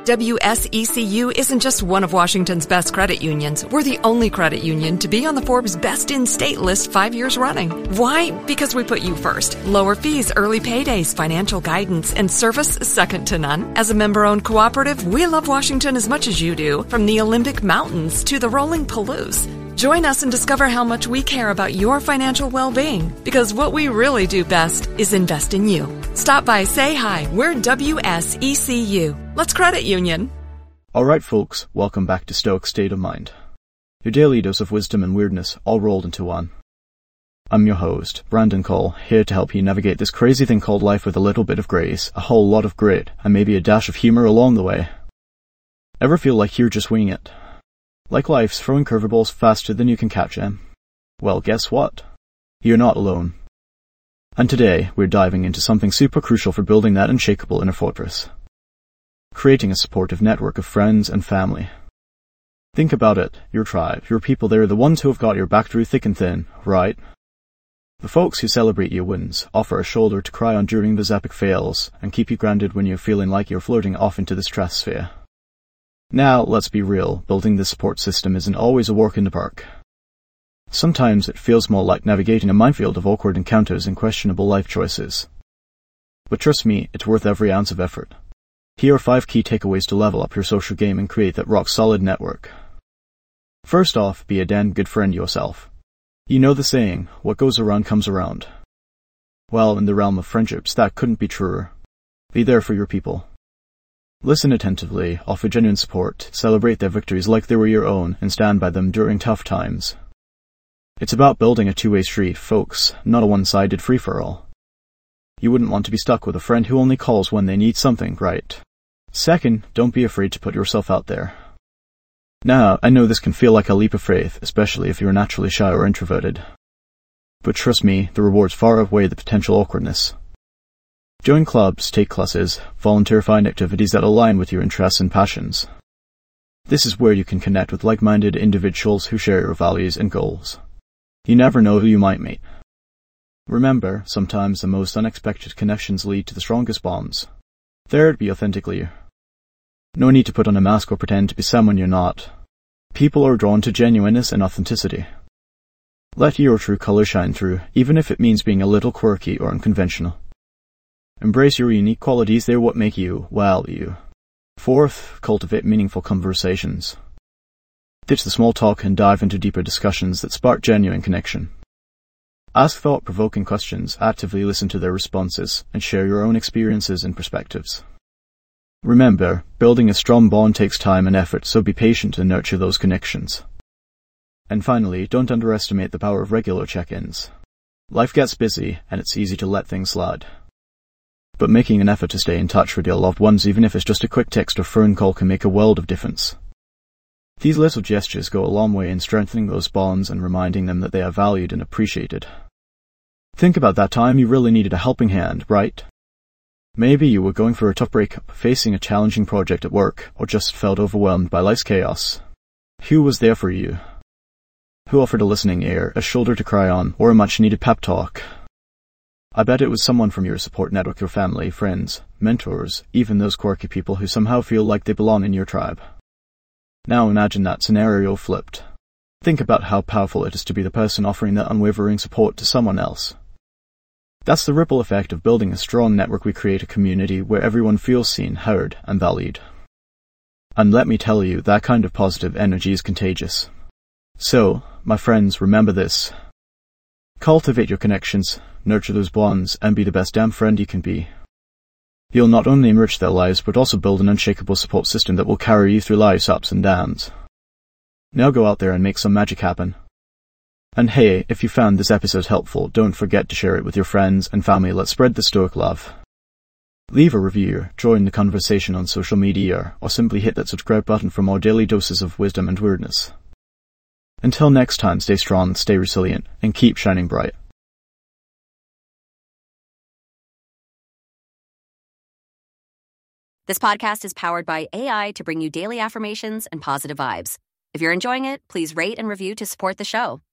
WSECU isn't just one of Washington's best credit unions. We're the only credit union to be on the Forbes Best in State list 5 years running. Why? Because we put you first. Lower fees, early paydays, financial guidance, and service second to none. As a member-owned cooperative, we love Washington as much as you do, from the Olympic Mountains to the rolling Palouse. Join us and discover how much we care about your financial well-being, because what we really do best is invest in you. Stop by, say hi. We're WSECU. Let's credit union. Alright folks, welcome back to Stoic State of Mind. Your daily dose of wisdom and weirdness all rolled into one. I'm your host, Brandon Cole, here to help you navigate this crazy thing called life with a little bit of grace, a whole lot of grit, and maybe a dash of humor along the way. Ever feel like you're just winging it? Like life's throwing curveballs faster than you can catch them? Well, guess what? You're not alone. And today, we're diving into something super crucial for building that unshakable inner fortress. Creating a supportive network of friends and family. Think about it, your tribe, your people, they're the ones who have got your back through thick and thin, right? The folks who celebrate your wins, offer a shoulder to cry on during those epic fails, and keep you grounded when you're feeling like you're floating off into the stratosphere. Now, let's be real, building this support system isn't always a walk in the park. Sometimes it feels more like navigating a minefield of awkward encounters and questionable life choices. But trust me, it's worth every ounce of effort. Here are 5 key takeaways to level up your social game and create that rock-solid network. First off, be a damn good friend yourself. You know the saying, what goes around comes around. Well, in the realm of friendships, that couldn't be truer. Be there for your people. Listen attentively, offer genuine support, celebrate their victories like they were your own, and stand by them during tough times. It's about building a two-way street, folks, not a one-sided free-for-all. You wouldn't want to be stuck with a friend who only calls when they need something, right? Second, don't be afraid to put yourself out there. Now, I know this can feel like a leap of faith, especially if you're naturally shy or introverted. But trust me, the rewards far outweigh the potential awkwardness. Join clubs, take classes, volunteer, find activities that align with your interests and passions. This is where you can connect with like-minded individuals who share your values and goals. You never know who you might meet. Remember, sometimes the most unexpected connections lead to the strongest bonds. Third, be authentically you. No need to put on a mask or pretend to be someone you're not. People are drawn to genuineness and authenticity. Let your true color shine through, even if it means being a little quirky or unconventional. Embrace your unique qualities, they're what make you, well, you. Fourth, cultivate meaningful conversations. Ditch the small talk and dive into deeper discussions that spark genuine connection. Ask thought-provoking questions, actively listen to their responses, and share your own experiences and perspectives. Remember, building a strong bond takes time and effort, so be patient and nurture those connections. And finally, don't underestimate the power of regular check-ins. Life gets busy, and it's easy to let things slide. But making an effort to stay in touch with your loved ones, even if it's just a quick text or phone call, can make a world of difference. These little gestures go a long way in strengthening those bonds and reminding them that they are valued and appreciated. Think about that time you really needed a helping hand, right? Maybe you were going through a tough breakup, facing a challenging project at work, or just felt overwhelmed by life's chaos. Who was there for you? Who offered a listening ear, a shoulder to cry on, or a much-needed pep talk? I bet it was someone from your support network, your family, friends, mentors, even those quirky people who somehow feel like they belong in your tribe. Now imagine that scenario flipped. Think about how powerful it is to be the person offering that unwavering support to someone else. That's the ripple effect of building a strong network. We create a community where everyone feels seen, heard, and valued. And let me tell you, that kind of positive energy is contagious. So, my friends, remember this. Cultivate your connections, nurture those bonds, and be the best damn friend you can be. You'll not only enrich their lives, but also build an unshakable support system that will carry you through life's ups and downs. Now go out there and make some magic happen. And hey, if you found this episode helpful, don't forget to share it with your friends and family. Let's spread the Stoic love. Leave a review, join the conversation on social media, or simply hit that subscribe button for more daily doses of wisdom and weirdness. Until next time, stay strong, stay resilient, and keep shining bright. This podcast is powered by AI to bring you daily affirmations and positive vibes. If you're enjoying it, please rate and review to support the show.